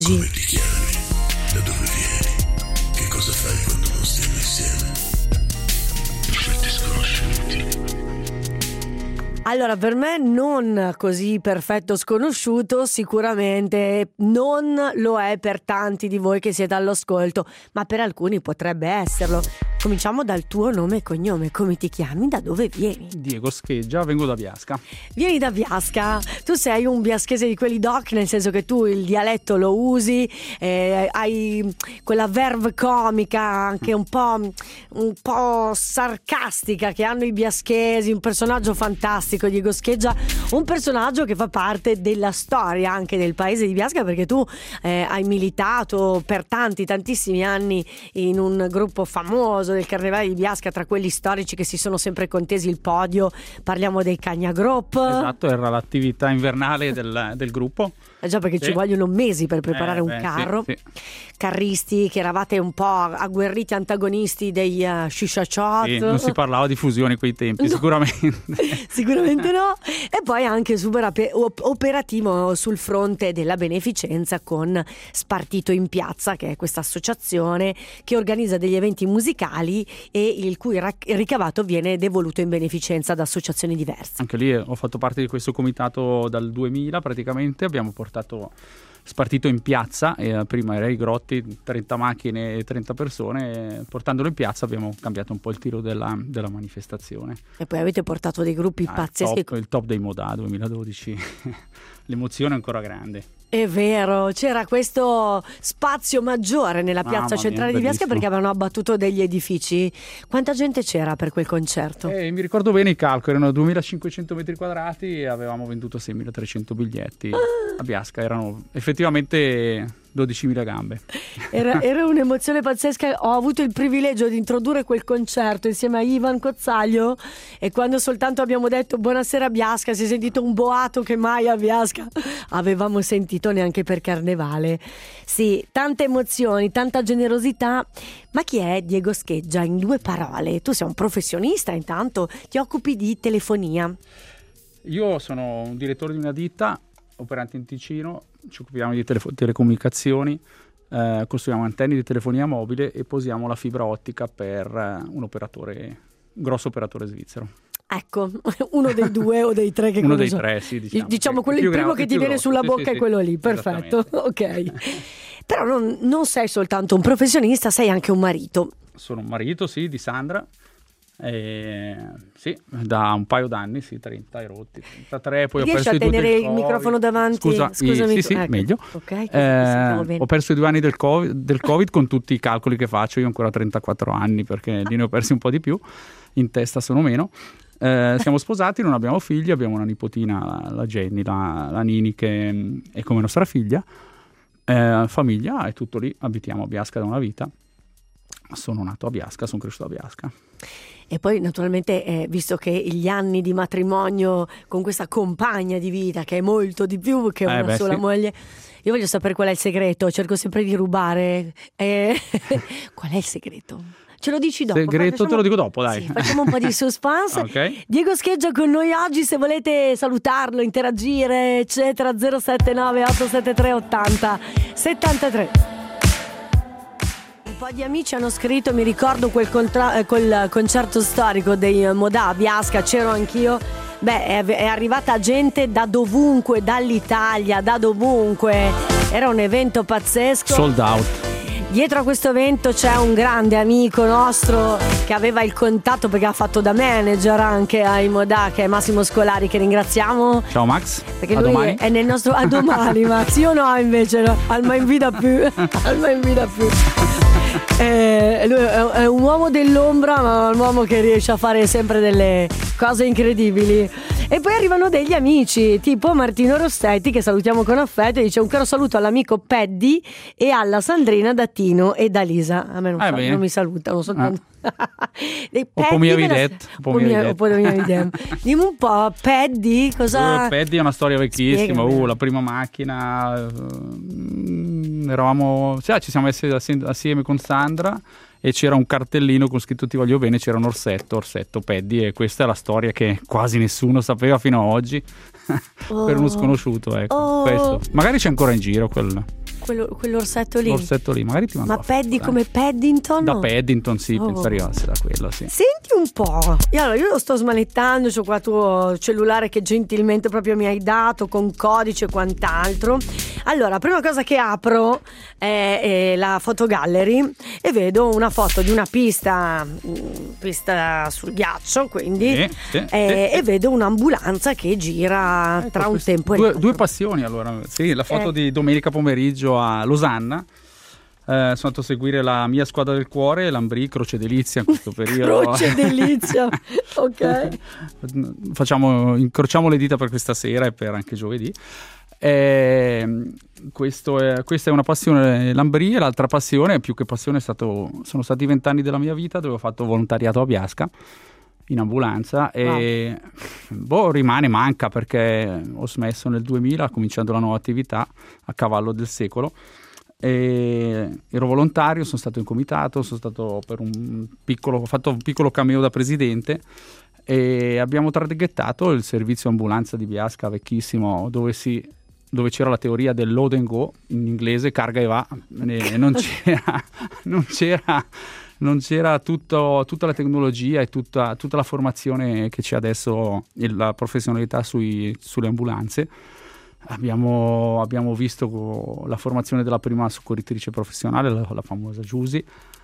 oggi. Come ti chiami? Da dove vieni? Che cosa fai quando non stiamo insieme? Perfetti sconosciuti. Allora, per me non così perfetto sconosciuto, sicuramente non lo è per tanti di voi che siete all'ascolto, ma per alcuni potrebbe esserlo. Cominciamo dal tuo nome e cognome. Come ti chiami? Da dove vieni? Diego Scheggia, vengo da Biasca. Vieni da Biasca. Tu sei un biaschese di quelli doc, nel senso che tu il dialetto lo usi, hai quella verve comica anche un po' sarcastica che hanno i biaschesi, un personaggio fantastico, Diego Scheggia, un personaggio che fa parte della storia anche del paese di Biasca, perché tu hai militato per tantissimi anni in un gruppo famoso del Carnevale di Biasca, tra quelli storici che si sono sempre contesi il podio. Parliamo dei Cagna Group. Esatto, era l'attività invernale del gruppo. Già, perché ci vogliono mesi per preparare un carro. Sì. Carristi, che eravate un po' agguerriti antagonisti dei Shisha Shot. Sì, non si parlava di fusione quei tempi, no. Sicuramente no. E poi anche super operativo sul fronte della beneficenza con Spartito in Piazza, che è questa associazione che organizza degli eventi musicali e il cui ricavato viene devoluto in beneficenza da associazioni diverse. Anche lì ho fatto parte di questo comitato dal 2000 praticamente. Abbiamo portato Spartito in Piazza, prima era ai Grotti, 30 macchine e 30 persone, portandolo in piazza abbiamo cambiato un po' il tiro della manifestazione. E poi avete portato dei gruppi pazzeschi. Il top dei Modà 2012, l'emozione è ancora grande. È vero, c'era questo spazio maggiore nella piazza centrale di Biasca perché avevano abbattuto degli edifici. Quanta gente c'era per quel concerto? Mi ricordo bene i calcoli, erano 2500 metri quadrati e avevamo venduto 6300 biglietti. A Biasca erano effettivamente 12.000 gambe. Era un'emozione pazzesca. Ho avuto il privilegio di introdurre quel concerto insieme a Ivan Cozzaglio e quando soltanto abbiamo detto buonasera Biasca si è sentito un boato che mai a Biasca avevamo sentito neanche per Carnevale. Sì, tante emozioni, tanta generosità. Ma chi è Diego Scheggia in 2 parole? Tu sei un professionista, intanto ti occupi di telefonia. Io sono un direttore di una ditta operante in Ticino, ci occupiamo di telecomunicazioni, costruiamo antenne di telefonia mobile e posiamo la fibra ottica per un grosso operatore svizzero. Ecco, uno dei 2 o dei 3 che uno dei 3, sì, diciamo quello, il primo che ti viene sulla bocca è quello lì, perfetto, ok. Però non sei soltanto un professionista, sei anche un marito. Sono un marito, sì, di Sandra. Sì, da un paio d'anni, sì, 30 e rotti, 33, poi riesci ho perso a tenere il microfono davanti? Scusami. Sì, ecco. meglio. Okay, ho perso i 2 anni del COVID con tutti i calcoli che faccio, io ho ancora 34 anni perché lì ne ho persi un po' di più, in testa sono meno. Siamo sposati, non abbiamo figli, abbiamo una nipotina, la Jenny, la Nini, che è come nostra figlia. Famiglia, è tutto lì, abitiamo a Biasca da una vita. Sono nato a Biasca, sono cresciuto a Biasca. E poi naturalmente visto che gli anni di matrimonio con questa compagna di vita che è molto di più che una sola moglie, io voglio sapere qual è il segreto, cerco sempre di rubare. Qual è il segreto? Ce lo dici dopo? Segreto te lo dico dopo, dai. Sì, facciamo un po' di suspense. Okay. Diego Scheggia con noi oggi, se volete salutarlo, interagire, eccetera, 079 873 80 73. Un po' di amici hanno scritto, mi ricordo quel concerto storico dei Modà a Biasca, c'ero anch'io. Beh, è arrivata gente da dovunque, dall'Italia, da dovunque. Era un evento pazzesco. Sold out. Dietro a questo evento c'è un grande amico nostro che aveva il contatto perché ha fatto da manager anche ai Modà, che è Massimo Scolari, che ringraziamo. Ciao Max, perché a lui domani. È nel nostro a domani Max, io no invece no. Alma in vita più. Lui è un uomo dell'ombra, ma un uomo che riesce a fare sempre delle cose incredibili. E poi arrivano degli amici tipo Martino Rossetti, che salutiamo con affetto, e dice un caro saluto all'amico Paddy e alla Sandrina da Tino e da Lisa. A me non mi salutano soltanto. Dimmi un po', Paddy, cosa? Paddy è una storia vecchissima. La prima macchina, ci siamo messi assieme con Sandra e c'era un cartellino con scritto ti voglio bene, c'era un orsetto Paddy, e questa è la storia che quasi nessuno sapeva fino ad oggi. per uno sconosciuto, ecco. Oh. Questo. Magari c'è ancora in giro quell'orsetto lì. l'orsetto lì, magari ti mando Ma la foto, Paddy come Paddington? da Paddington, sì, Oh. penso arrivasse da quello, sì. Senti un po', allora io lo sto smanettando, c'ho qua il tuo cellulare che gentilmente proprio mi hai dato con codice e quant'altro. Allora, prima cosa che apro è la fotogallery e vedo una foto di una pista sul ghiaccio, quindi e vedo un'ambulanza che gira tra un tempo e l'altro. Due passioni, allora. Sì, la foto di domenica pomeriggio a Losanna. Sono andato a seguire la mia squadra del cuore, l'Ambrì, Croce Delizia in questo periodo. Croce Delizia, ok. Incrociamo le dita per questa sera e per anche giovedì. Questa è una passione, l'Ambrì, e l'altra passione, più che passione, sono stati 20 anni della mia vita dove ho fatto volontariato a Biasca in ambulanza e manca perché ho smesso nel 2000 cominciando la nuova attività a cavallo del secolo. E ero volontario, sono stato in comitato, ho fatto un piccolo cameo da presidente e abbiamo traghettato il servizio ambulanza di Biasca vecchissimo dove c'era la teoria del load and go, in inglese carga e va, e non c'era tutta la tecnologia e tutta la formazione che c'è adesso e la professionalità sulle ambulanze. Abbiamo visto la formazione della prima soccorritrice professionale, la famosa Giusy,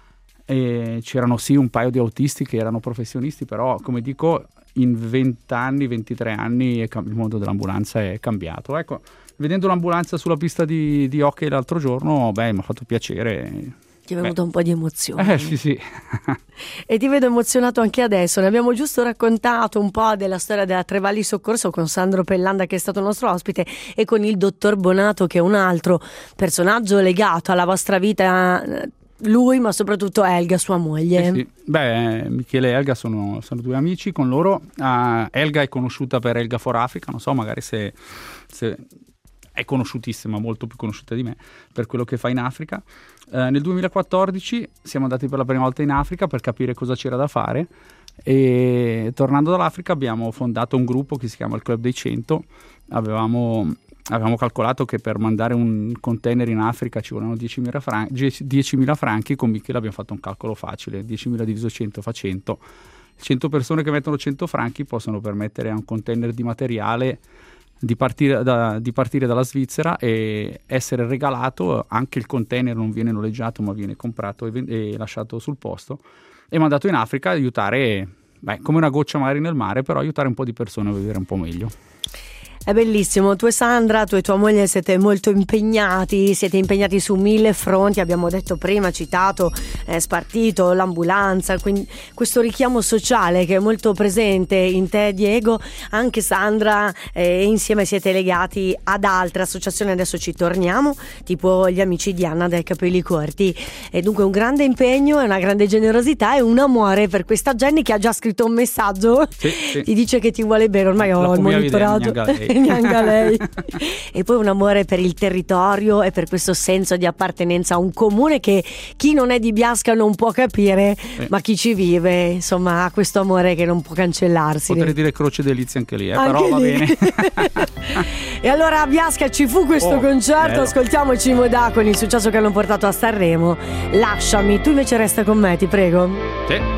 e c'erano sì un paio di autisti che erano professionisti, però come dico in 23 anni il mondo dell'ambulanza è cambiato. Ecco, vedendo l'ambulanza sulla pista di hockey l'altro giorno, mi ha fatto piacere. Ti è venuto un po' di emozione. Sì. E ti vedo emozionato anche adesso. Ne abbiamo giusto raccontato un po' della storia della Trevalli Soccorso con Sandro Pellanda, che è stato il nostro ospite, e con il dottor Bonato, che è un altro personaggio legato alla vostra vita. Lui, ma soprattutto Elga, sua moglie. Sì. Michele e Elga sono due amici. Con loro Elga è conosciuta per Elga for Africa, non so, magari se è conosciutissima, molto più conosciuta di me per quello che fa in Africa. Nel 2014 siamo andati per la prima volta in Africa per capire cosa c'era da fare e tornando dall'Africa abbiamo fondato un gruppo che si chiama il Club dei 100. Avevamo calcolato che per mandare un container in Africa ci volevano 10.000 franchi. Con Michele abbiamo fatto un calcolo facile: 10.000 diviso 100 fa 100. 100 persone che mettono 100 franchi possono permettere a un container di materiale di partire dalla Svizzera e essere regalato. Anche il container non viene noleggiato ma viene comprato e lasciato sul posto e mandato in Africa, aiutare, come una goccia magari nel mare, però aiutare un po' di persone a vivere un po' meglio. È bellissimo, tu e Sandra, tu e tua moglie siete molto impegnati, siete impegnati su 1000 fronti, abbiamo detto prima, citato, Spartito, l'ambulanza, quindi questo richiamo sociale che è molto presente in te, Diego. Anche Sandra, insieme siete legati ad altre associazioni, adesso ci torniamo, tipo gli amici di Anna dai capelli corti, e dunque un grande impegno e una grande generosità e un amore per questa Jenny che ha già scritto un messaggio, sì. Ti dice che ti vuole bene, ormai ho il monitorato. Neanche lei. E poi un amore per il territorio e per questo senso di appartenenza a un comune che chi non è di Biasca non può capire, ma chi ci vive insomma ha questo amore che non può cancellarsi. Potrei dire Croce Delizia anche lì, anche però lì. Va bene. E allora a Biasca ci fu questo concerto, bello. Ascoltiamoci Modà con il successo che hanno portato a Sanremo. Lasciami, tu invece resta con me, ti prego. Sì.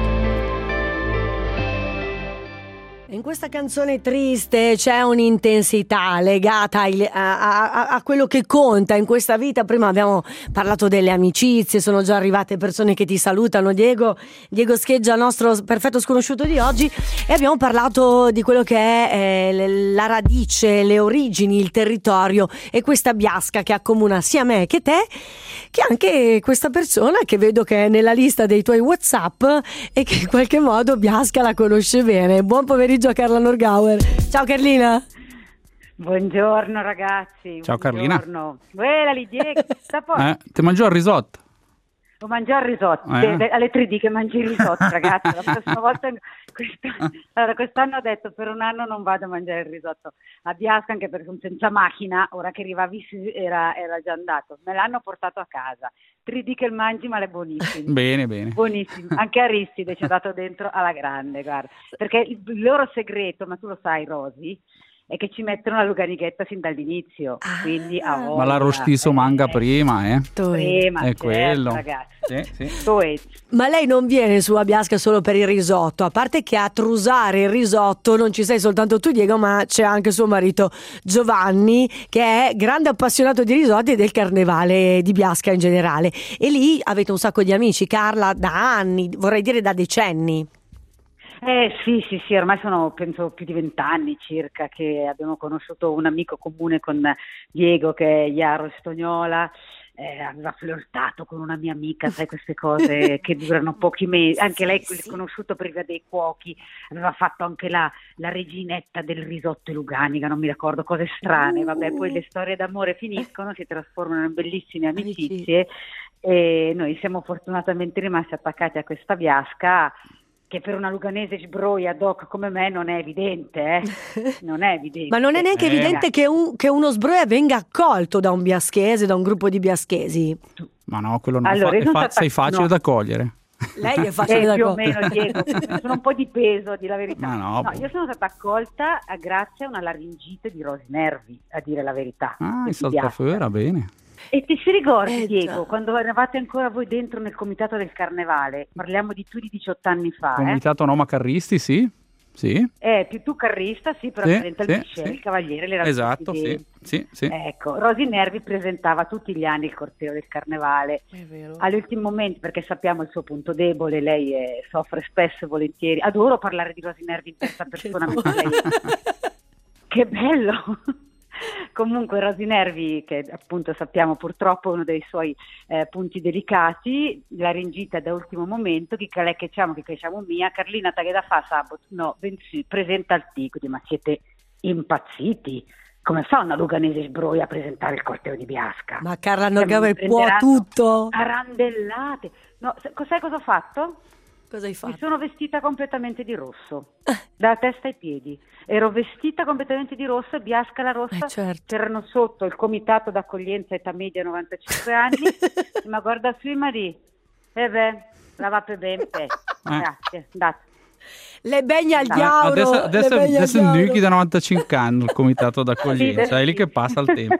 In questa canzone triste c'è un'intensità legata a quello che conta in questa vita. Prima abbiamo parlato delle amicizie, sono già arrivate persone che ti salutano, Diego Scheggia, nostro perfetto sconosciuto di oggi, e abbiamo parlato di quello che è la radice, le origini, il territorio e questa Biasca che accomuna sia me che te, che anche questa persona che vedo che è nella lista dei tuoi WhatsApp e che in qualche modo Biasca la conosce bene. Buon pomeriggio a Carla Norgauer. Ciao Carlina. Buongiorno ragazzi. Ciao buongiorno. Carlina. Lì Diego, ti mangio il risotto? Lo mangio il risotto, alle 3D che mangi il risotto, ragazzi. La prossima volta, quest'anno ho detto per un anno non vado a mangiare il risotto a Biasca, anche perché senza macchina, ora che arrivavi era già andato. Me l'hanno portato a casa. 3D che mangi, ma è buonissimo. Bene. Buonissimo. Anche Aristide ci ha dato dentro alla grande, guarda. Perché il loro segreto, ma tu lo sai, Rosy, è che ci mettono la Luganighetta sin dall'inizio, quindi a Ma l'arrostiso manga prima, prima, è certo, quello. ragazzi. Sì. Ma lei non viene su a Biasca solo per il risotto, a parte che a trusare il risotto non ci sei soltanto tu, Diego, ma c'è anche suo marito Giovanni, che è grande appassionato di risotti e del carnevale di Biasca in generale, e lì avete un sacco di amici, Carla, da anni, vorrei dire da decenni. Sì, ormai sono penso più di 20 anni circa che abbiamo conosciuto un amico comune con Diego, che è Jaro Stognola. Aveva flirtato con una mia amica, sai, queste cose che durano pochi mesi. Anche lei, conosciuto per via dei cuochi, aveva fatto anche la reginetta del risotto Luganica, non mi ricordo, cose strane. Vabbè, poi le storie d'amore finiscono, si trasformano in bellissime amicizie, e noi siamo fortunatamente rimasti attaccati a questa Biasca, che per una luganese sbroia doc come me non è evidente, non è evidente. Ma non è neanche evidente che uno sbroia venga accolto da un biaschese, da un gruppo di biaschesi. Ma no, quello non Allora, sei facile da cogliere. Lei è facile da più o cogliere. meno, Diego, sono un po' di peso, a dire la verità. Ma no, io sono stata accolta grazie a una laringite di Rosy Nervi, a dire la verità. È salta fuori, bene. E ti si ricordi, Diego, quando eravate ancora voi dentro nel comitato del carnevale? Parliamo di più di 18 anni fa. Comitato Noma Carristi, sì. Più tu carrista, sì, però il cavaliere, le esatto, sì. Ecco, Rosy Nervi presentava tutti gli anni il corteo del carnevale. È vero. All'ultimo momento, perché sappiamo il suo punto debole, lei soffre spesso e volentieri. Adoro parlare di Rosy Nervi in terza persona. Che bello! Comunque Rosy Nervi, che appunto sappiamo purtroppo è uno dei suoi punti delicati, la ringita da ultimo momento, che diciamo mia, Carlina taghe da fa sabato, no, bensì, presenta il tico, ma siete impazziti? Come fa una luganese sbroia a presentare il corteo di Biasca? Ma Carla Norgave può tutto? A randellate. No, sai cosa ho fatto? Cosa hai fatto? Mi sono vestita completamente di rosso, da testa ai piedi. Ero vestita completamente di rosso e Biasca la rossa, certo. C'erano sotto il comitato d'accoglienza età media 95 anni, ma guarda sui Marie, la va per bene, grazie, andate. Le begna al diavolo. Adesso nuchi da 95 anni il comitato d'accoglienza, è lì che passa il tempo.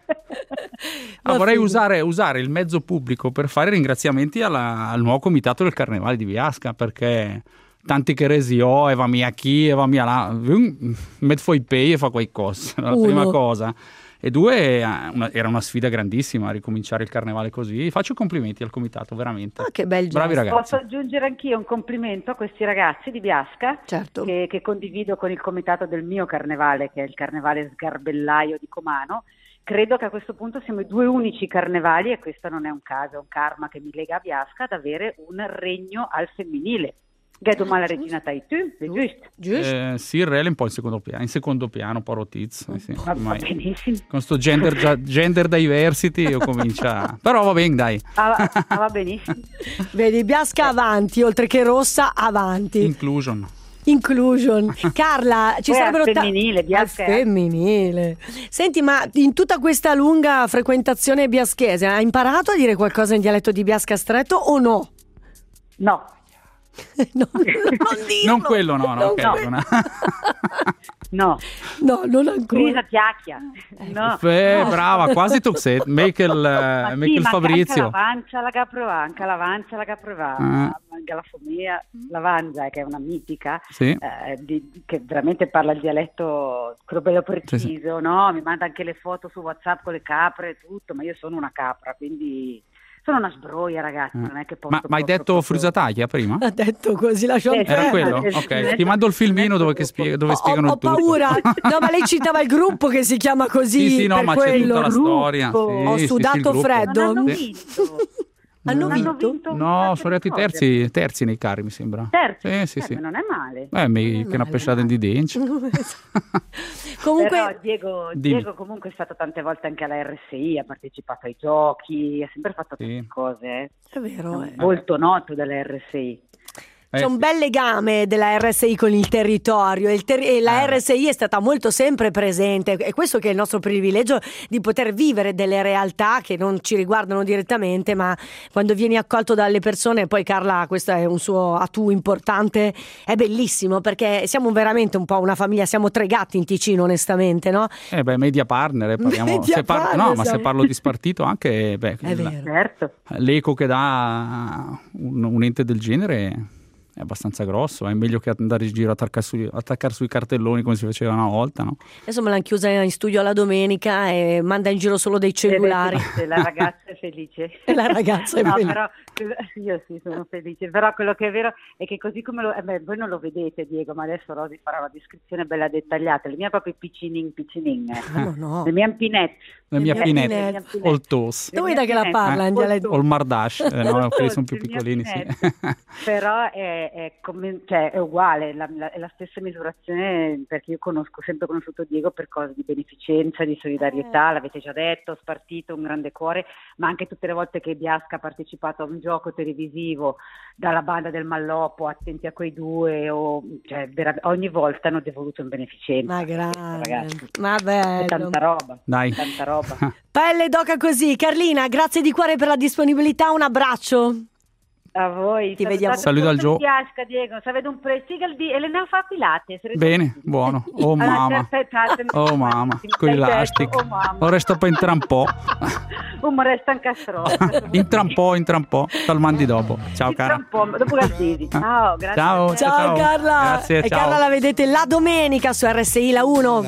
Vorrei usare il mezzo pubblico per fare ringraziamenti al nuovo comitato del Carnevale di Biasca, perché tanti che resio, e va mia chi, e va mia là, met foi pay e fa qualcosa, la prima cosa. E due, era una sfida grandissima a ricominciare il carnevale così. Faccio complimenti al comitato, veramente. Che bel gesto. Bravi ragazzi. Posso aggiungere anch'io un complimento a questi ragazzi di Biasca, certo, che condivido con il comitato del mio carnevale, che è il carnevale sgarbellaio di Comano. Credo che a questo punto siamo i due unici carnevali, e questo non è un caso, è un karma che mi lega a Biasca, ad avere un regno al femminile. Ghedo la regina Taitu, è giusto? Sì, il re è un po' in secondo piano, poro tiz. Va benissimo. Con sto gender diversity io comincia. Però va bene, dai. Va benissimo. Vedi, Biasca avanti, oltre che rossa avanti. Inclusion. Carla, ci sarebbero femminile, Biasca femminile. Senti, ma in tutta questa lunga frequentazione biaschese hai imparato a dire qualcosa in dialetto di Biasca stretto o no? No. No, non quello, no. No, non ancora. Lisa Chiacchia. No. Brava, quasi tu sei. Make il Fabrizio. Anche la Caprova, anche la Fomia, Lavanza, che è una mitica, sì. che veramente parla il dialetto bello preciso, sì. No? Mi manda anche le foto su WhatsApp con le capre e tutto, ma io sono una capra, quindi... Sono una sbroia, ragazzi, non è che posso... Ma hai detto Frusataglia prima? Ha detto così, lascio Era quello? Ok, ti mando il filmino dove spiegano il tutto. Ho paura, no, ma lei citava il gruppo che si chiama così. Sì, no, ma quello. c'è tutta la storia. Sì, ho sudato freddo. Hanno vinto? No, sono arrivati terzi nei carri, mi sembra. Terzi? Sì. Non è male. Che una pesciata di denti. Comunque, però Diego comunque è stato tante volte anche alla RSI, ha partecipato ai giochi, ha sempre fatto tante cose. È vero. È molto noto dalla RSI. C'è un bel legame della RSI con il territorio e la RSI è stata molto sempre presente, è questo che è il nostro privilegio, di poter vivere delle realtà che non ci riguardano direttamente, ma quando vieni accolto dalle persone, poi Carla, questo è un suo atu importante, è bellissimo, perché siamo veramente un po' una famiglia, siamo 3 gatti in Ticino, onestamente, no? Media partner, parliamo, se parlo di spartito anche, è vero. Certo. L'eco che dà un ente del genere è abbastanza grosso, è meglio che andare in giro a attaccare sui cartelloni come si faceva una volta, no? Adesso me l'hanno chiusa in studio alla domenica e manda in giro solo dei cellulari. La ragazza è felice. La ragazza è felice. Però, io sì, sono felice, però quello che è vero è che così come voi non lo vedete, Diego, ma adesso Rosy farà una descrizione bella dettagliata, le mie proprio piccinin, no. le mie ampinette. La mia pinette, oltos. Tu vedi che la parla in dialetto? O il mardash, no, quelli sono più piccolini, sì. Però è uguale, è la stessa misurazione, perché io ho sempre conosciuto Diego per cose di beneficenza, di solidarietà, l'avete già detto, Spartito, un grande cuore, ma anche tutte le volte che Biasca ha partecipato a un gioco televisivo, dalla banda del Malloppo, Attenti a quei due, ogni volta hanno devoluto in beneficenza. Ma grande, ragazzi. ma bello. Tanta roba, dai. Tanta roba. Pelle d'oca così. Carlina, grazie di cuore per la disponibilità, un abbraccio. A voi. Ti vediamo. Saluto al Gio. Biasca, Diego, sapete un prestigal di Elena fa Pilates. Bene, buono. Oh mamma. Oh mamma, con i elastici. Ora sto per entrare un po'. Ma resta anche a Entra un po', tal mandi dopo. Ciao cara. Dopo Gazzesi. Ciao, grazie. Ciao Carla. Grazie, e ciao. Carla la vedete la domenica su RSI la 1.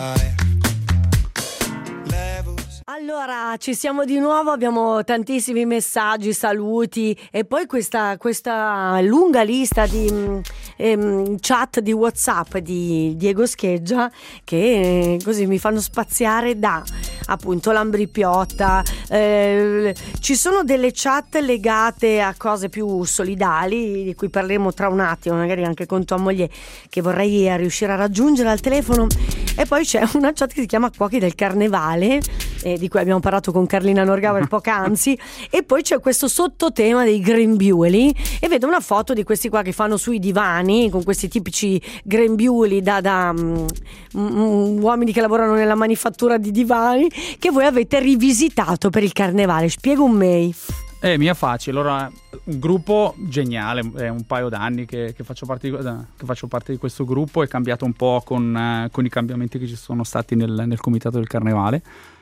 Allora, ci siamo di nuovo, abbiamo tantissimi messaggi, saluti e poi questa lunga lista di chat di WhatsApp di Diego Scheggia che così mi fanno spaziare da appunto l'Ambripiotta. Ci sono delle chat legate a cose più solidali di cui parleremo tra un attimo, magari anche con tua moglie, che vorrei riuscire a raggiungere al telefono. E poi c'è una chat che si chiama Cuochi del Carnevale, di cui abbiamo parlato con Carlina Norgauer poc'anzi, e poi c'è questo sottotema dei grembiuli e vedo una foto di questi qua che fanno sui divani con questi tipici grembiuli da uomini che lavorano nella manifattura di divani, che voi avete rivisitato per il carnevale. Spiego un May. Mia facile, allora un gruppo geniale, è un paio d'anni che faccio parte di questo gruppo, è cambiato un po' con i cambiamenti che ci sono stati nel comitato del carnevale.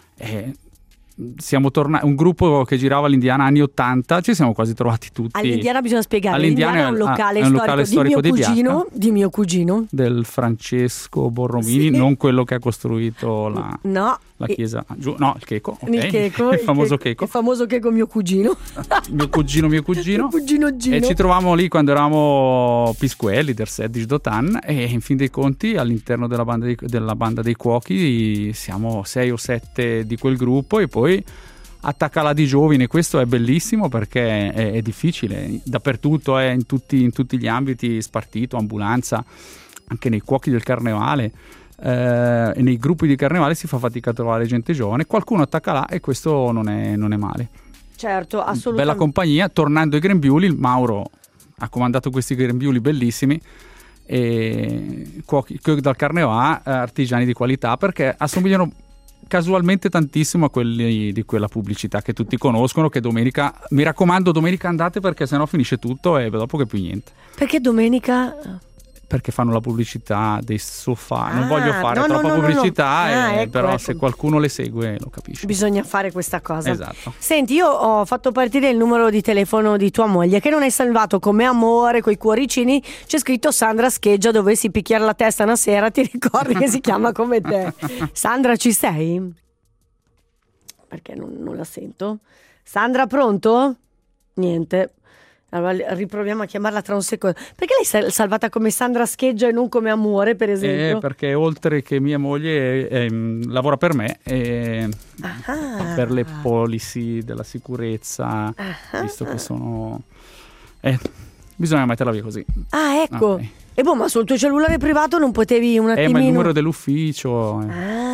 Siamo tornati, un gruppo che girava all'Indiana anni 80, ci siamo quasi trovati tutti. All'Indiana bisogna spiegare, l'Indiana è un locale storico di mio cugino, del Francesco Borromini, sì. Non quello che ha costruito la chiesa, il Checo, okay. Il famoso Checo. Il famoso Checo, mio cugino. mio cugino Gino. E ci trovavamo lì quando eravamo pisquelli del Sedici d'Otan, e in fin dei conti all'interno della banda dei cuochi siamo 6 o 7 di quel gruppo, e poi attaccala di giovine. Questo è bellissimo perché è difficile dappertutto, in tutti gli ambiti, Spartito, ambulanza, anche nei cuochi del carnevale. E nei gruppi di carnevale si fa fatica a trovare gente giovane, qualcuno attacca là, e questo non è male. Certo, assolutamente. Bella compagnia. Tornando ai grembiuli, il Mauro ha comandato questi grembiuli bellissimi, e cuochi dal carnevale, artigiani di qualità, perché assomigliano casualmente tantissimo a quelli di quella pubblicità che tutti conoscono, che domenica, mi raccomando, domenica andate, perché sennò finisce tutto e dopo che più niente. Perché domenica? Perché fanno la pubblicità dei sofà. Non voglio fare troppa pubblicità, ecco, però ecco. Se qualcuno le segue lo capisce. Bisogna fare questa cosa. Esatto. Senti, io ho fatto partire il numero di telefono di tua moglie, che non hai salvato come amore, coi cuoricini. C'è scritto Sandra Scheggia, dovessi picchiare la testa una sera, ti ricordi che si chiama come te. Sandra, ci sei? Perché non la sento. Sandra, pronto? Niente. Allora riproviamo a chiamarla tra un secondo. Perché lei è salvata come Sandra Scheggia e non come amore, per esempio? Perché oltre che mia moglie lavora per me, per le policy della sicurezza, visto che sono... bisogna metterla via così. Ah, ecco. Okay. E ma sul tuo cellulare privato non potevi un attimino... ma il numero dell'ufficio...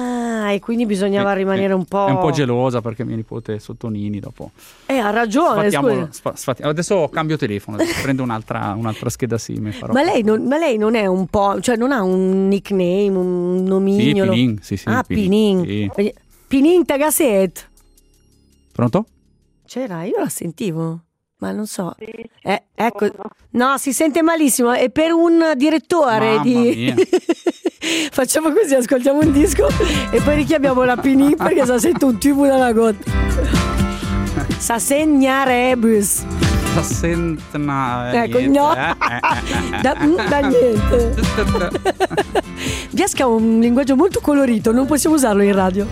e quindi bisognava rimanere un po'... È un po' gelosa perché mia nipote è sotto Nini dopo. Ha ragione, adesso cambio telefono, prendo un'altra scheda SIM e farò. Ma lei non è un po', cioè non ha un nickname, un nomignolo? Sì, Pinin, sì. Ah, Pinin. Sì. Pinin Tagaset. Pronto? C'era, io la sentivo, ma non so. Sì. Ecco, no, si sente malissimo. È per un direttore Mamma mia. Facciamo così, ascoltiamo un disco e poi richiamiamo la Pinin perché sa sente un tubo dalla gotta. Sa segnarebus. Sa sentna. Ecco, no. Da niente. Biasca ha un linguaggio molto colorito, non possiamo usarlo in radio.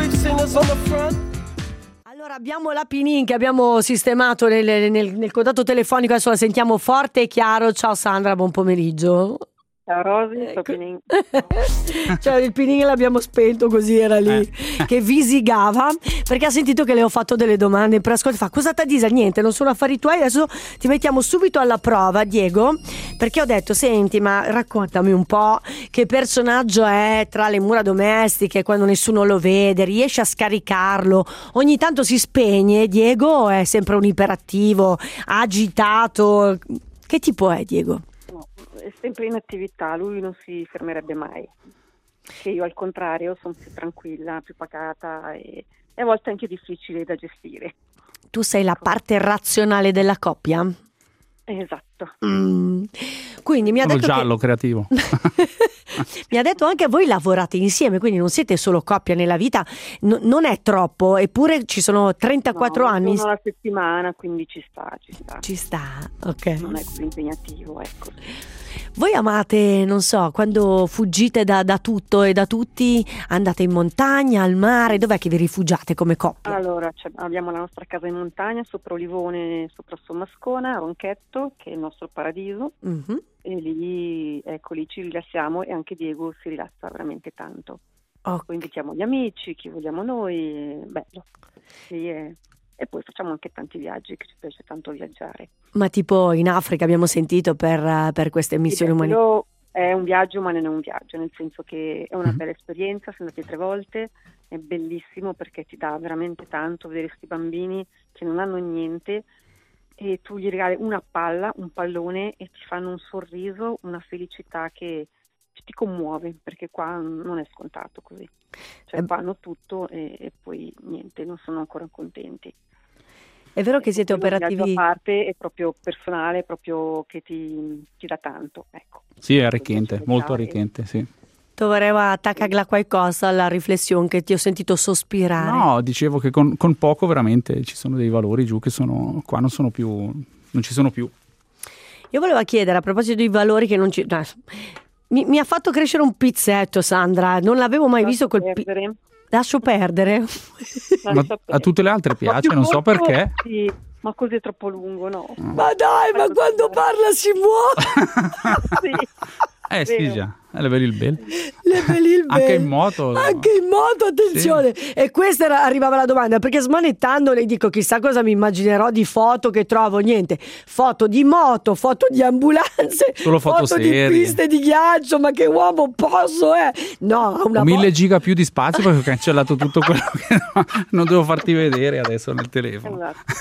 Allora abbiamo la Pinin che abbiamo sistemato nel contatto telefonico, adesso la sentiamo forte e chiaro. Ciao Sandra, buon pomeriggio. Ciao Rosy, sto Pinin. Cioè il Pinin l'abbiamo spento, così era lì che visigava perché ha sentito che le ho fatto delle domande per ascolto. Fa: cosa ti dice? Niente, non sono affari tuoi. Adesso ti mettiamo subito alla prova, Diego, perché ho detto: senti, ma raccontami un po' che personaggio è tra le mura domestiche, quando nessuno lo vede, riesce a scaricarlo, ogni tanto si spegne. Diego è sempre un iperattivo, agitato. Che tipo è Diego? È sempre in attività, lui non si fermerebbe mai. Che io al contrario sono più tranquilla, più pacata e a volte anche difficile da gestire. Tu sei la parte razionale della coppia? Esatto. Quindi mi ha Sono detto giallo creativo. Mi ha detto anche voi lavorate insieme, quindi non siete solo coppia nella vita. Non è troppo, eppure ci sono 34 anni. Sono una settimana, quindi ci sta. Ci sta, ok. Non è così impegnativo, ecco. Voi amate, non so, quando fuggite da tutto e da tutti, andate in montagna, al mare, dov'è che vi rifugiate come coppia? Allora, abbiamo la nostra casa in montagna, sopra Olivone, sopra Sommascona, a Ronchetto, che è il nostro paradiso, e lì ci rilassiamo e anche Diego si rilassa veramente tanto. Okay. Poi invitiamo gli amici, chi vogliamo noi, bello. E poi facciamo anche tanti viaggi, che ci piace tanto viaggiare. Ma tipo in Africa abbiamo sentito per queste missioni umanitarie. È un viaggio, ma non è un viaggio, nel senso che è una bella esperienza, siamo andati 3 volte, è bellissimo perché ti dà veramente tanto vedere questi bambini che non hanno niente e tu gli regali una palla, un pallone e ti fanno un sorriso, una felicità che ti commuove, perché qua non è scontato così. Cioè qua hanno tutto e poi niente, non sono ancora contenti. È vero che siete operativi? A parte è proprio personale, proprio che ti dà tanto, ecco. Sì, è arricchente, molto arricchente, sì. Dovrei attaccare qualcosa alla riflessione che ti ho sentito sospirare. No, dicevo che con poco veramente ci sono dei valori giù che qua non ci sono più. Io volevo chiedere a proposito dei valori che non ci... Mi ha fatto crescere un pizzetto, Sandra, non l'avevo mai visto quel Lascio perdere. A tutte le altre piace, non so perché. Sì, ma così è troppo lungo, no? Ma dai, ma quando parla si muove. Sì. Sì, già. Le vedi il bel. Anche in moto. Anche in moto, attenzione. Sì. E questa arrivava la domanda, perché smanettando le dico chissà cosa mi immaginerò di foto che trovo. Niente, foto di moto, foto di ambulanze, solo foto di piste di ghiaccio. Ma che uomo posso è? No, 1000 giga più di spazio perché ho cancellato tutto quello che non devo farti vedere adesso nel telefono.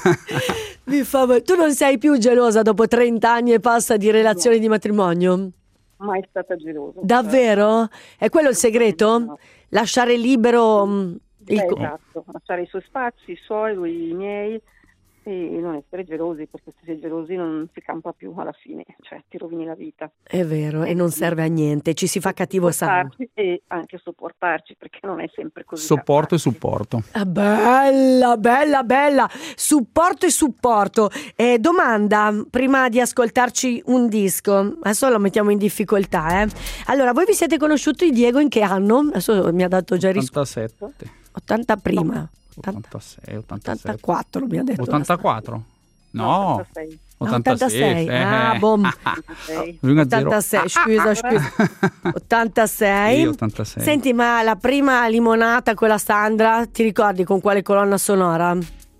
Esatto. Tu non sei più gelosa dopo 30 anni e passa di relazione di matrimonio? Mai stata gelosa. Davvero? È quello il segreto? No. Lasciare libero esatto, lasciare i suoi spazi, i suoi, lui i miei, e non essere gelosi, perché se sei gelosi non si campa più alla fine, cioè ti rovini la vita. È vero, e non serve a niente, ci si fa cattivo sangue. E anche sopportarci, perché non è sempre così. Sopporto e supporto. Bella, bella, bella. Supporto e supporto. Domanda, prima di ascoltarci un disco, adesso lo mettiamo in difficoltà. Allora, voi vi siete conosciuti, Diego, in che anno? Adesso mi ha dato già risposta. 87. 80 prima. 86, 84 mi ha detto. 84? No. 86. Ah, bom. 86, scusa. 86. Sì, 86. Senti, ma la prima limonata con la Sandra, ti ricordi con quale colonna sonora?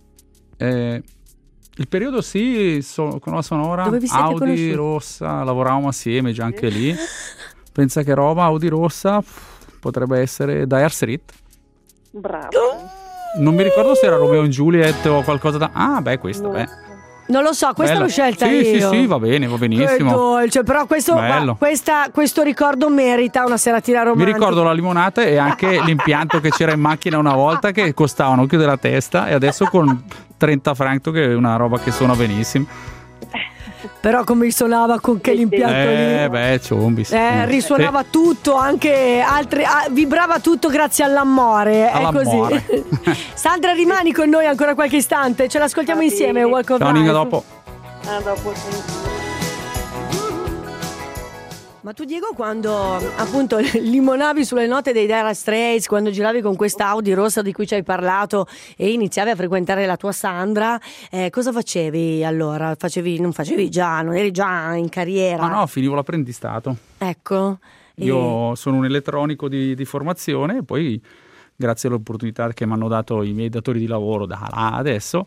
Il periodo sì, con la sonora Dove vi siete Audi conosciuti? rossa, lavoravamo assieme già anche lì. Pensa che roba, Audi rossa potrebbe essere Dire Street. Bravo. Non mi ricordo se era Romeo e Juliet o qualcosa da... Ah, beh, questo, beh. Non lo so, questa Bella. l'ho scelta sì, io. Sì, va bene, va benissimo. Che dolce, però questo ricordo merita una seratina romantica. Mi ricordo la limonata e anche l'impianto che c'era in macchina una volta che costava un occhio della testa, e adesso con 30 franco che è una roba che suona benissimo. Però come suonava con che l'impianto lì? Beh, ciombi. Risuonava tutto, anche altre, vibrava tutto grazie all'amore. È così. Sandra, rimani con noi ancora qualche istante, ce l'ascoltiamo insieme. Walk of Ciao Life. Ninga, dopo. Dopo. Ma tu, Diego, quando appunto limonavi sulle note dei Dire Straits, quando giravi con questa Audi rossa di cui ci hai parlato e iniziavi a frequentare la tua Sandra, cosa facevi allora? Non eri già in carriera? Ma no, finivo l'apprendistato. Ecco. Io sono un elettronico di formazione, e poi grazie all'opportunità che mi hanno dato i miei datori di lavoro da là adesso,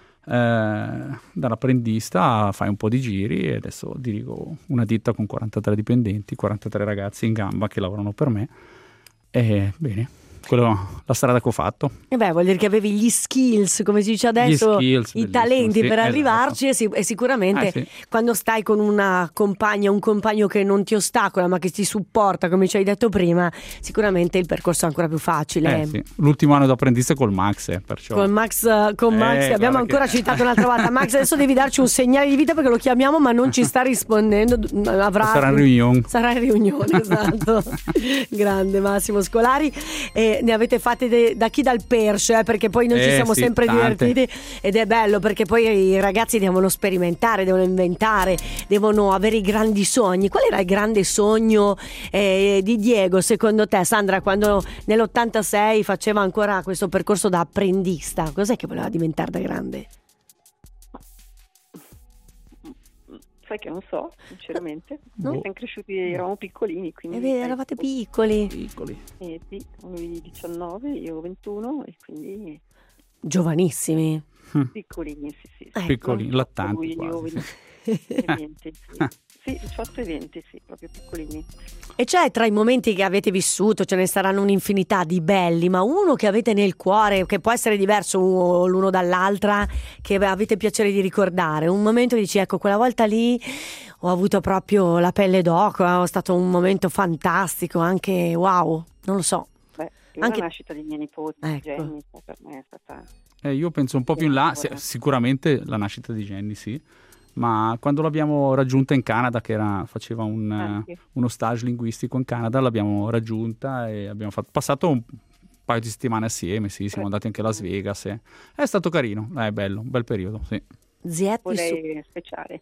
dall'apprendista fai un po' di giri, e adesso dirigo una ditta con 43 dipendenti, 43 ragazzi in gamba che lavorano per me, e bene, quello la strada che ho fatto. E beh, vuol dire che avevi gli skills, come si dice adesso, i talenti per arrivarci, esatto. E sicuramente quando stai con una compagna, un compagno che non ti ostacola ma che ti supporta, come ci hai detto prima, sicuramente il percorso è ancora più facile. L'ultimo anno d'apprendista col Max, perciò. Con Max abbiamo ancora citato un'altra volta. Max, adesso devi darci un segnale di vita perché lo chiamiamo ma non ci sta rispondendo. Sarà in riunione, esatto. Grande Massimo Scolari. Ne avete fatte da chi dal Perse, perché poi noi ci siamo sempre divertiti, ed è bello perché poi i ragazzi devono sperimentare, devono inventare, devono avere i grandi sogni. Qual era il grande sogno di Diego secondo te, Sandra, quando nell'86 faceva ancora questo percorso da apprendista? Cos'è che voleva diventare da grande? Sai che non so, sinceramente. Noi siamo cresciuti, eravamo piccolini, quindi eravate piccoli. Sì, lui 19, io 21, e quindi giovanissimi. Piccolini, sì. Piccoli, lattanti quasi. Io 20, sì, 18 e 20, sì, proprio piccolini. E c'è tra i momenti che avete vissuto, ce ne saranno un'infinità di belli, ma uno che avete nel cuore, che può essere diverso l'uno dall'altra, che avete piacere di ricordare, un momento che dici, ecco, quella volta lì ho avuto proprio la pelle d'oca, è stato un momento fantastico, anche wow, non lo so. Anche la nascita dei miei nipoti, ecco. Jenny, per me è stata... Io penso un po' più in là, sicuramente la nascita di Jenny, sì. Ma quando l'abbiamo raggiunta in Canada, che faceva uno stage linguistico in Canada, l'abbiamo raggiunta e abbiamo passato un paio di settimane assieme, siamo andati anche a Las Vegas. È stato carino, è bello, un bel periodo, sì. Zietti speciale.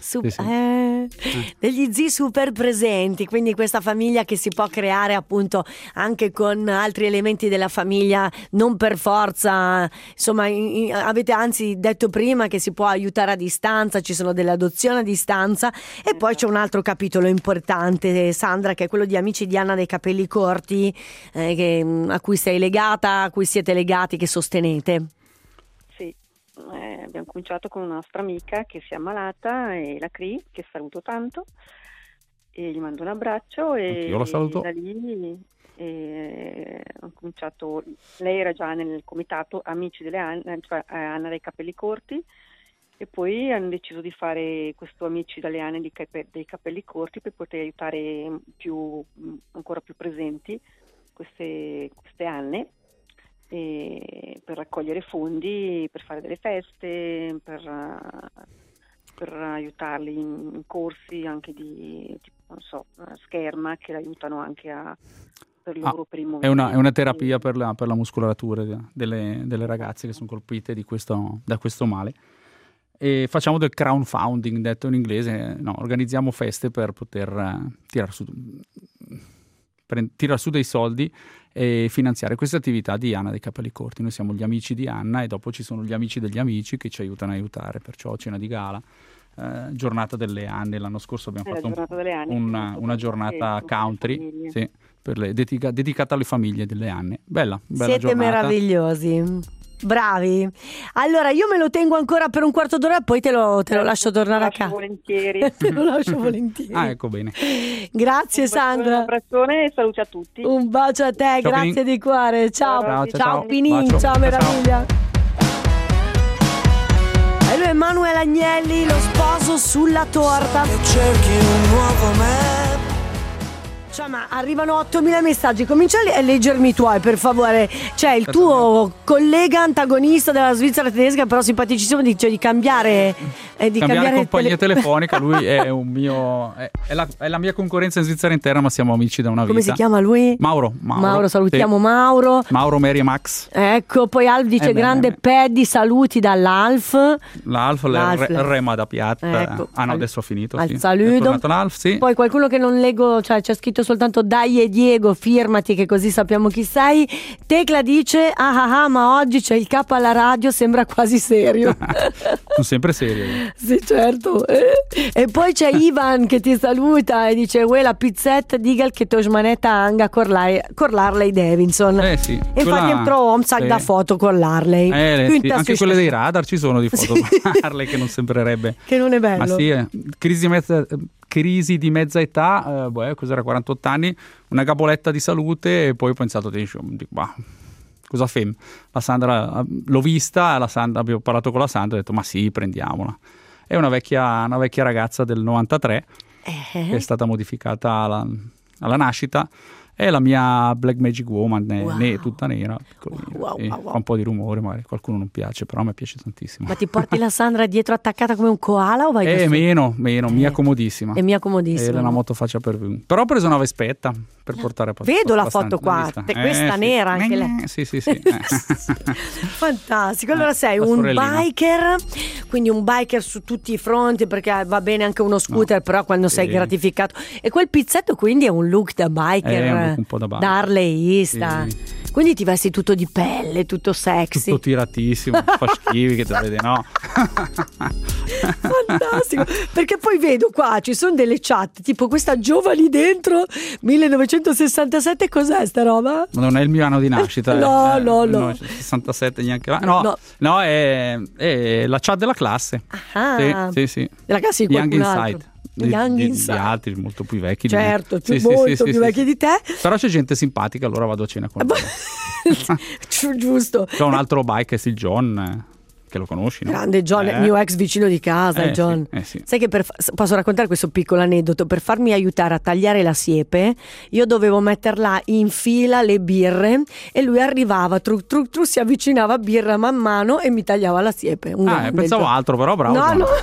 Degli zii super presenti, quindi questa famiglia che si può creare appunto anche con altri elementi della famiglia, non per forza, insomma, avete anzi detto prima che si può aiutare a distanza, ci sono delle adozioni a distanza, e poi c'è un altro capitolo importante, Sandra, che è quello di Amici di Anna dei Capelli Corti, a cui sei legata, a cui siete legati, che sostenete. Abbiamo cominciato con una nostra amica che si è ammalata, e la Cri, che saluto tanto, e gli mando un abbraccio, e io lo saluto. Da lì ho cominciato. Lei era già nel comitato Amici delle Anne, cioè Anna dei Capelli Corti, e poi hanno deciso di fare questo Amici dalle Anne dei Capelli Corti per poter aiutare ancora più presenti queste Anne, e per raccogliere fondi, per fare delle feste, per aiutarli in corsi anche di tipo, non so, scherma, che aiutano anche per loro per i movimenti. È una terapia per la muscolatura delle ragazze che sono colpite da questo male. E facciamo del crowdfunding, detto in inglese, organizziamo feste per poter tirar su dei soldi e finanziare queste attività di Anna dei Capelli Corti. Noi siamo gli amici di Anna, e dopo ci sono gli amici degli amici che ci aiutano a aiutare, perciò cena di gala, giornata delle Anne. L'anno scorso abbiamo fatto una giornata country, dedicata alle famiglie delle Anne. Bella Siete giornata. meravigliosi. Bravi. Allora io me lo tengo ancora per un quarto d'ora, poi te lo lascio tornare a casa. Volentieri. Te lo lascio volentieri. Ecco, bene. Grazie Sandra. Un abbraccione e saluti a tutti. Un bacio a te, Ciao, grazie Pinin. di cuore. Ciao, Ciao. Pinin, Bacio. ciao meraviglia. E lui è Emanuele Agnelli, lo sposo sulla torta. Cerchi un nuovo me. Cioè, ma arrivano 8.000 messaggi. Comincia a leggermi i tuoi, per favore. C'è il tuo collega antagonista della Svizzera tedesca, però simpaticissimo, dice di cambiare compagnia telefonica. Lui è un mio è la mia concorrenza in Svizzera interna, ma siamo amici da una vita. Come si chiama lui? Mauro, salutiamo sì. Mauro, Mary e Max. Ecco, poi Alf dice grande Paddy, saluti dall'Alf. L'Alf rema da piatta. Ecco. No, adesso ho finito. Al sì. saluto. È tornato l'Alf, sì. Poi qualcuno che non leggo, cioè c'è scritto soltanto Dai e Diego, firmati che così sappiamo chi sei. Tecla dice ma oggi c'è il capo alla radio, sembra quasi serio. Sono sempre serio. Sì, certo. E poi c'è Ivan che ti saluta e dice uè la pizzetta digal che tosmanetta anga con l'Harley Davidson. Sì. E infatti trovo un sacco da foto con l'Harley. Sì. Anche quelle dei radar ci sono di foto con Harley che non sembrerebbe. Che non è bello. Ma sì, crisi di mezza età, cos'era, 48 anni, una gaboletta di salute, e poi ho pensato, cosa fem? La Sandra, l'ho vista, abbiamo parlato con la Sandra, ho detto ma sì, prendiamola. È una vecchia ragazza del 93 che è stata modificata alla nascita. È la mia Black Magic Woman, tutta nera, fa un po' di rumore, magari qualcuno non piace, però a me piace tantissimo. Ma ti porti la Sandra dietro attaccata come un koala o vai meno, mia comodissima. È mia comodissima. È una moto faccia per più. Però ho preso una Vespetta per portare a Vedo la foto qua, questa nera anche lei. Sì. Fantastico. Allora sei un biker, quindi un biker su tutti i fronti, perché va bene anche uno scooter, però quando sei gratificato. E quel pizzetto quindi è un look da biker. Un po' da harleyista. Sì. Quindi ti vesti tutto di pelle, tutto sexy. Tutto tiratissimo, fa schivi che te vede, no? Fantastico, perché poi vedo qua ci sono delle chat tipo questa giovani dentro 1967, cos'è sta roba? Ma non è il mio anno di nascita. No, 67 neanche. No, è la chat della classe. Sì. Della classe di Young qualcun altro. Di altri molto più vecchi, certo, molto più vecchi di te, però c'è gente simpatica, allora vado a cena con loro. Giusto. C'è un altro bike, è il John, che lo conosci, no? Grande John, il mio ex vicino di casa, John. Sì. Sai che posso raccontare questo piccolo aneddoto? Per farmi aiutare a tagliare la siepe, io dovevo metterla in fila le birre e lui arrivava, tru, si avvicinava birra man mano e mi tagliava la siepe. Pensavo altro, però bravo. No.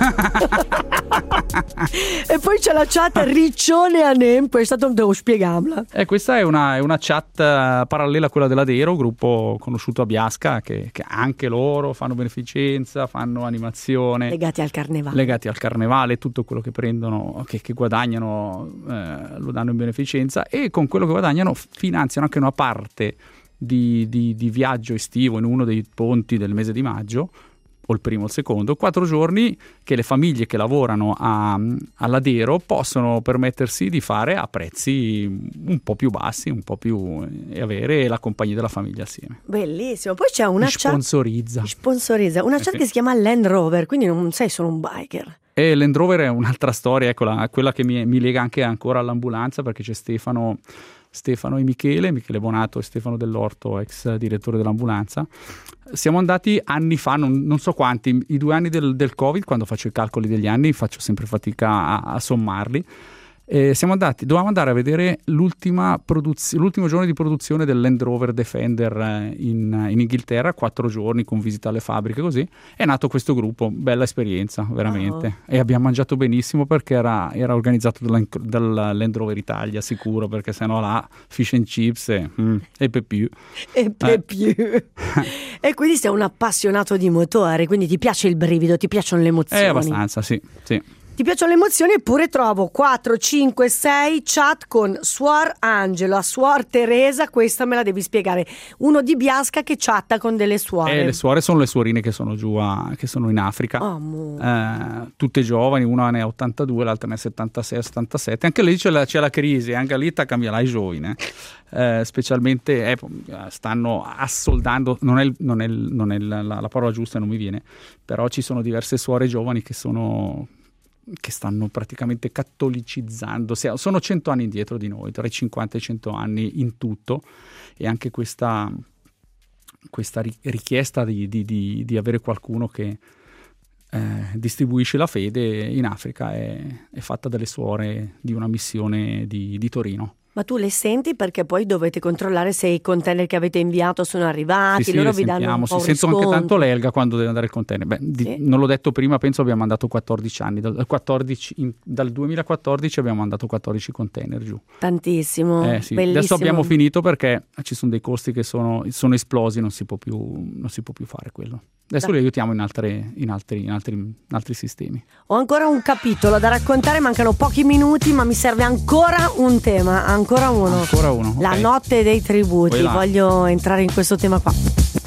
E poi c'è la chat Riccione Anem, questa devo spiegarla. Questa è una chat parallela a quella della Dero, gruppo conosciuto a Biasca, che anche loro fanno beneficenza, fanno animazione. Legati al carnevale, tutto quello che prendono, che guadagnano, lo danno in beneficenza, e con quello che guadagnano finanziano anche una parte di viaggio estivo in uno dei ponti del mese di maggio, o il primo o il secondo, 4 giorni che le famiglie che lavorano alla Dero possono permettersi di fare a prezzi un po' più bassi, e avere la compagnia della famiglia assieme. Bellissimo. Poi c'è una chat sponsorizza una chat che si chiama Land Rover, quindi non sei solo un biker. E Land Rover è un'altra storia, quella che mi lega anche ancora all'ambulanza, perché c'è Stefano e Michele Bonato e Stefano Dell'Orto, ex direttore dell'ambulanza. Siamo andati anni fa, non so quanti, i 2 anni del Covid, quando faccio i calcoli degli anni faccio sempre fatica a sommarli. Dovevamo andare a vedere l'ultimo giorno di produzione del Land Rover Defender in Inghilterra, 4 giorni con visita alle fabbriche, così è nato questo gruppo. Bella esperienza veramente. E abbiamo mangiato benissimo, perché era organizzato dal Land Rover Italia, sicuro, perché sennò là fish and chips e più. E quindi sei un appassionato di motore, quindi ti piace il brivido, ti piacciono le emozioni? Abbastanza, sì. Ti piacciono le emozioni, eppure trovo 4, 5, 6 chat con Suor Angela, Suor Teresa, questa me la devi spiegare. Uno di Biasca che chatta con delle suore. Le suore sono le suorine che sono giù che sono in Africa. Tutte giovani, una ne ha 82, l'altra ne ha 76, 77. Anche lì c'è la crisi, anche lì cambia la giovine. Specialmente stanno assoldando, non è la parola giusta, non mi viene, però ci sono diverse suore giovani che stanno praticamente cattolicizzando. Sono 100 anni indietro di noi, tra i 50 e i 100 anni in tutto, e anche questa richiesta di avere qualcuno che distribuisce la fede in Africa è fatta dalle suore di una missione di Torino. Ma tu le senti, perché poi dovete controllare se i container che avete inviato sono arrivati, sì, loro vi danno un po' un sento riscontro. anche tanto l'Elga quando deve andare il container. Non l'ho detto prima, penso abbiamo mandato 14 anni, dal 2014 abbiamo mandato 14 container giù. Tantissimo, sì. bellissimo. Adesso abbiamo finito perché ci sono dei costi che sono esplosi, non si può più fare quello. Adesso li aiutiamo in altri sistemi. Ho ancora un capitolo da raccontare, mancano pochi minuti, ma mi serve ancora un tema, ancora uno. La notte dei tributi, voglio entrare in questo tema qua.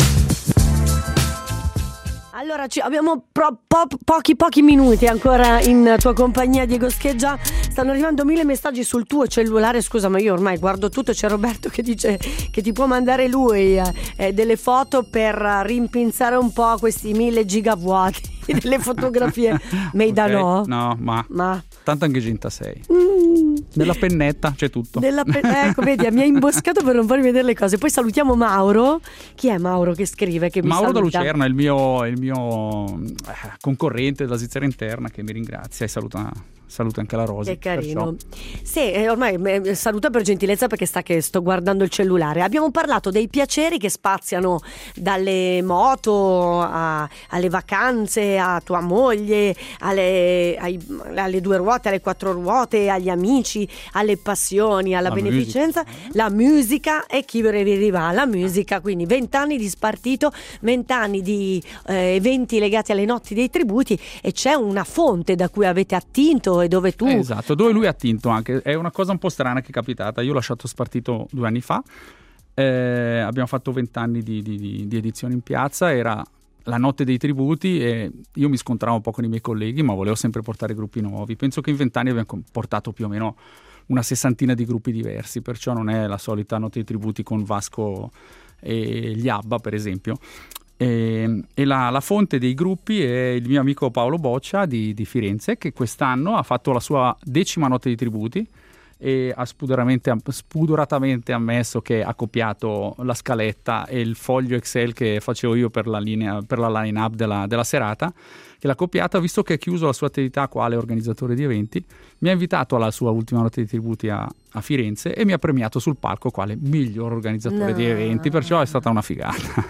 Allora abbiamo pochi minuti ancora in tua compagnia, Diego Scheggia. Stanno arrivando 1000 messaggi sul tuo cellulare. Scusa, ma io ormai guardo tutto. C'è Roberto che dice che ti può mandare lui delle foto per rimpinzare un po' questi 1000 giga vuoti delle fotografie. Meidano? No, ma tanto anche Ginta sei. Nella pennetta c'è tutto. Ecco, vedi, mi ha imboscato per non farmi vedere le cose. Poi salutiamo Mauro. Chi è Mauro che scrive? Che Mauro mi da Lucerna, il mio concorrente della Svizzera interna, che mi ringrazia e saluta anche la Rosa. Che carino. Sì, ormai saluta per gentilezza, perché sta che sto guardando il cellulare. Abbiamo parlato dei piaceri che spaziano dalle moto alle vacanze, a tua moglie, alle 2 ruote, alle 4 ruote, agli amici, alle passioni, alla beneficenza, la musica e chi arriva alla musica. Quindi 20 anni di Spartito, 20 anni di eventi legati alle notti dei tributi, e c'è una fonte da cui avete attinto e dove tu... Esatto, dove lui ha attinto anche. È una cosa un po' strana che è capitata. Io ho lasciato Spartito 2 anni fa, abbiamo fatto 20 anni di edizione in piazza, era la notte dei tributi e io mi scontravo un po' con i miei colleghi, ma volevo sempre portare gruppi nuovi. Penso che in 20 anni abbiamo portato più o meno una 60ina di gruppi diversi, perciò non è la solita notte dei tributi con Vasco e gli ABBA, per esempio. E la fonte dei gruppi è il mio amico Paolo Boccia di Firenze, che quest'anno ha fatto la sua 10ª notte di tributi e ha spudoratamente ammesso che ha copiato la scaletta e il foglio Excel che facevo io per la line-up della serata, che l'ha copiata, visto che ha chiuso la sua attività quale organizzatore di eventi. Mi ha invitato alla sua ultima notte di tributi a Firenze e mi ha premiato sul palco quale miglior organizzatore di eventi, perciò è stata una figata.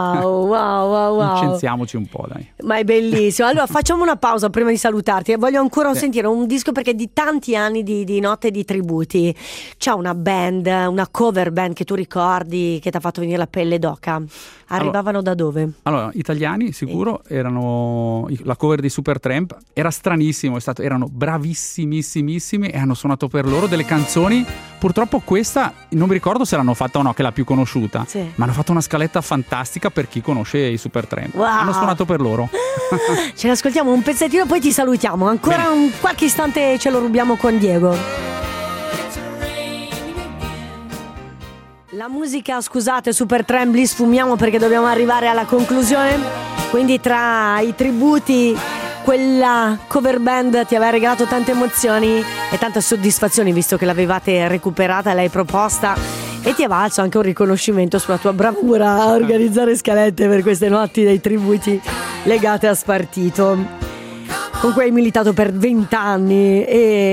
Wow. Licenziamoci un po', dai. Ma è bellissimo. Allora facciamo una pausa prima di salutarti. Voglio ancora sentire un disco, perché di tanti anni di notte di tributi c'è una band, una cover band che tu ricordi che ti ha fatto venire la pelle d'oca. Arrivavano da dove? Allora, italiani sicuro, erano la cover di Supertramp, era stranissimo, erano bravissimissimi e hanno suonato per loro delle canzoni. Purtroppo questa non mi ricordo se l'hanno fatta o no, che è la più conosciuta, ma hanno fatto una scaletta fantastica per chi conosce i Supertramp. Hanno suonato per loro. Ce ne ascoltiamo un pezzettino, poi ti salutiamo. Ancora qualche istante ce lo rubiamo con Diego. La musica, scusate, Supertramp, li sfumiamo perché dobbiamo arrivare alla conclusione. Quindi tra i tributi, quella cover band ti aveva regalato tante emozioni e tante soddisfazioni, visto che l'avevate recuperata, l'hai proposta, e ti è valso anche un riconoscimento sulla tua bravura a organizzare scalette per queste notti dei tributi legate a Spartito, con cui hai militato per 20 anni e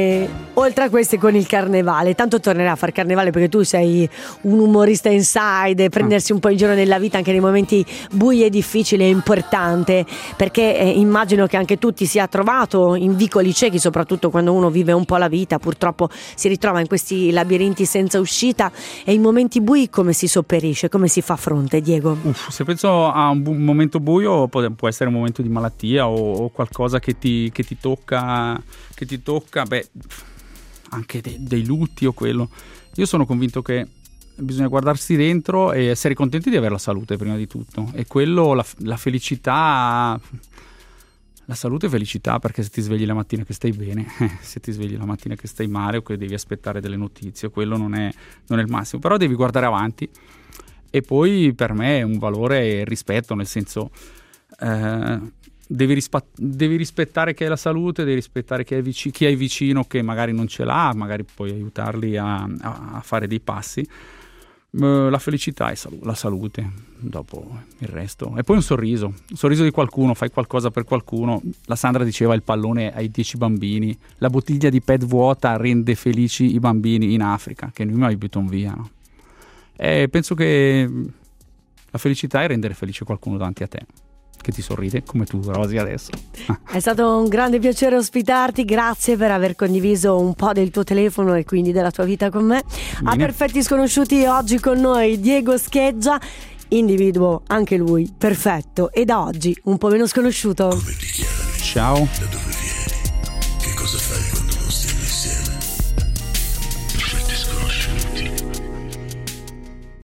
Oltre a questi con il carnevale, tanto tornerai a fare carnevale perché tu sei un umorista inside, prendersi un po' in giro nella vita anche nei momenti bui e difficili è importante, perché immagino che anche tu ti sia trovato in vicoli ciechi, soprattutto quando uno vive un po' la vita, purtroppo si ritrova in questi labirinti senza uscita, e in momenti bui come si sopperisce, come si fa fronte, Diego? Se penso a un momento buio può essere un momento di malattia o qualcosa che ti tocca, beh, anche dei lutti o quello. Io sono convinto che bisogna guardarsi dentro e essere contenti di avere la salute prima di tutto, e quello, la felicità, la salute è felicità, perché se ti svegli la mattina che stai bene, se ti svegli la mattina che stai male o che devi aspettare delle notizie, quello non è il massimo, però devi guardare avanti. E poi per me è un valore il rispetto, nel senso devi rispettare chi hai la salute, devi rispettare chi hai vicino che magari non ce l'ha, magari puoi aiutarli a fare dei passi. La felicità è la salute, dopo il resto. E poi un sorriso di qualcuno, fai qualcosa per qualcuno. La Sandra diceva il pallone ai 10 bambini, la bottiglia di PET vuota rende felici i bambini in Africa, che noi mai buttano via, no? E penso che la felicità è rendere felice qualcuno davanti a te, che ti sorride come tu, Rosy, adesso. È stato un grande piacere ospitarti, grazie per aver condiviso un po' del tuo telefono e quindi della tua vita con me. Bene. A Perfetti Sconosciuti oggi con noi Diego Scheggia, individuo anche lui perfetto e da oggi un po' meno sconosciuto. Come ti chiami? Ciao. Da dove vieni?